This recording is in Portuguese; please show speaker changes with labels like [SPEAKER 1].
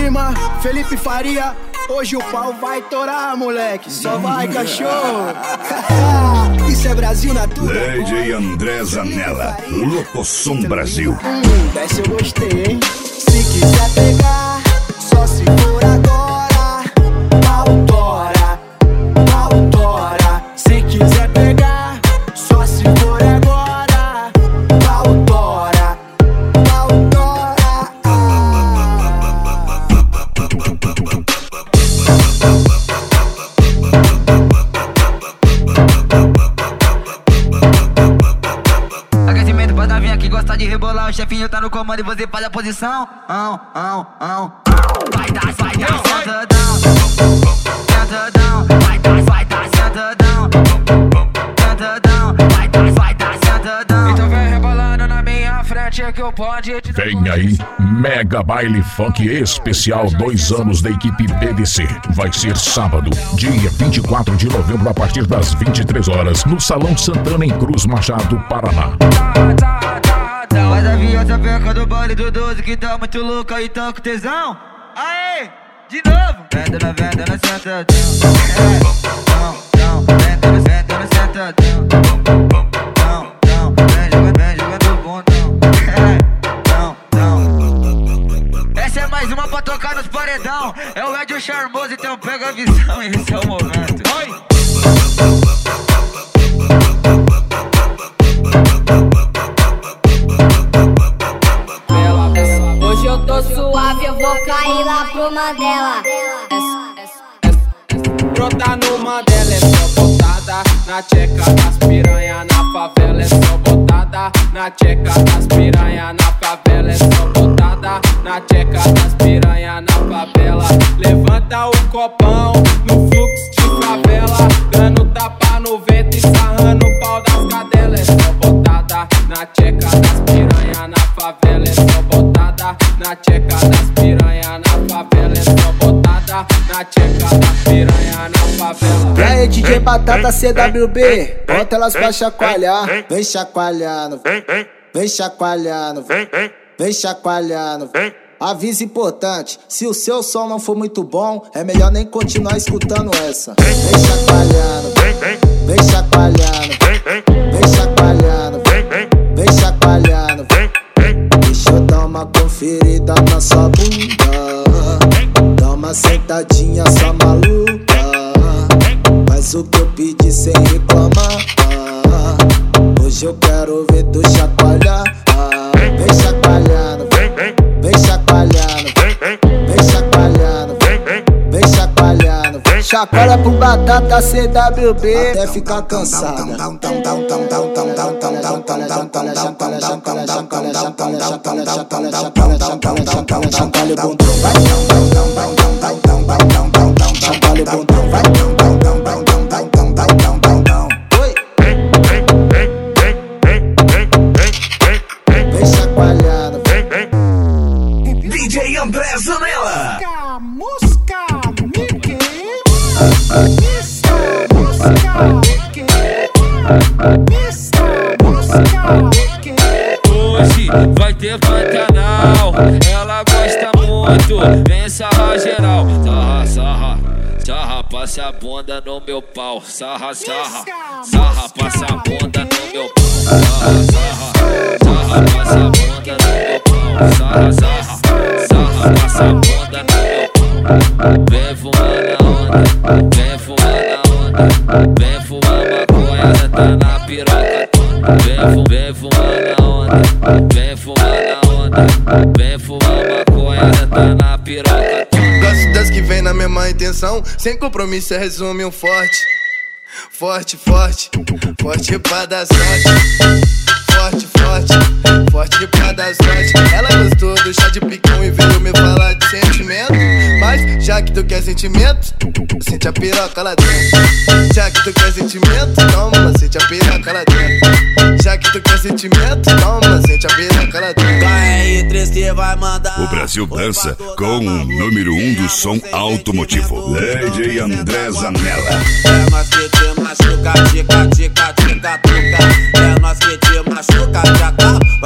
[SPEAKER 1] Lima, Felipe Faria. Hoje o pau vai torar, moleque. Só vai, cachorro. Isso é Brasil na tudo.
[SPEAKER 2] DJ André Zanella, Locosom Brasil.
[SPEAKER 1] Desce eu gostei, hein? Se quiser pegar, só se for agora. Pau tora, pau tora. Se quiser pegar, só se for agora. Pau tora, pau tora.
[SPEAKER 3] Aquecimento pra dar vinha que gosta de rebolar. O chefinho tá no comando e você faz a posição. Vai dar sentadão, sentadão. Vai dar sentadão, sentadão. Vai dar sentadão. Então vem rebolando na minha frente que eu pode te dar.
[SPEAKER 2] Vem aí, Mega Baile Funk Especial 2 anos da equipe BDC. Vai ser sábado, dia 24 de novembro, a partir das 23 horas, no Salão Santana, em Cruz Machado, Paraná.
[SPEAKER 3] Mas a viota peca do baile do 12 que tá muito louca e tá com tesão. Aê, de novo. Vendo na sentadão. Vendo no sentadão. Vem jogando bundão. Essa é mais uma pra tocar nos paredão. É o Ed Charmoso, então pega a visão e esse é o momento. Oi!
[SPEAKER 4] Hoje eu tô suave, eu vou cair lá pro Mandela.
[SPEAKER 5] Brota no Mandela, é só botada na tcheca das piranha. Na favela é só botada na tcheca das piranha. Na favela é só botada na tcheca das piranha. Na favela, levanta o copão no fluxo de favela, dando tapa no vento e sarrando o pau das cadelas. É só botada na tcheca das piranha. Na favela é só botada na tcheca das piranha. Na favela é só botada na tcheca das piranha. Na favela.
[SPEAKER 1] E aí, DJ Batata CWB, bota elas pra chacoalhar. Vem chacoalhando, vem chacoalhando, vem chacoalhando. Aviso importante, se o seu som não for muito bom, é melhor nem continuar escutando essa. Vem chacoalhando, vem chacoalhando, vem chacoalhando, vem chacoalhando. Deixa eu dar uma conferida na sua bunda, dá uma sentadinha só maluca. Faz o que eu pedi sem reclamar. Hoje eu quero ver tu chacoalhar. Vem chacoalhando, vem chacoalhando, vem chacoalhando, vem chacoalhando. Chacoalha pro Batata CWB até ficar cansada. Chacoalha o bundão, vai. Chacoalha o bundão, vai.
[SPEAKER 2] DJ André Zanella.
[SPEAKER 1] Mosca, Mickey. Mr. Mosca, Mickey. Mr. Mosca, Mickey.
[SPEAKER 5] Hoje vai ter Pantanal, ela gosta muito, vem sarra geral. Sarra, passa a bunda no meu pau. Sarra, passa a bunda no meu pau. Sarra, passa a bunda no meu pau. Sarra, passa a bunda no meu pau. Vem fumar na onda, vem fumar na onda. Vem fumar maconha, tá na piroca toda. Vem fumar na onda, vem fumar na onda. Vem fumar maconha, tá na piroca toda.
[SPEAKER 6] Gosto das que vem na mesma intenção, sem compromisso, resume um forte. Forte pra dar sorte. Forte pra dar sorte. Ela gostou do chá de picão e veio me falar de sentimento. Mas já que tu quer sentimento, sente a piroca lá dentro. Já que tu quer sentimento, toma, sente a piroca lá dentro. Já que tu quer sentimento, toma, sente a piroca lá dentro.
[SPEAKER 2] O Brasil dança com o número 1 do som automotivo, DJ André Zanella.
[SPEAKER 5] É nós que te machuca, tica, tica, tica, tuca. É nós que te machuca, tica.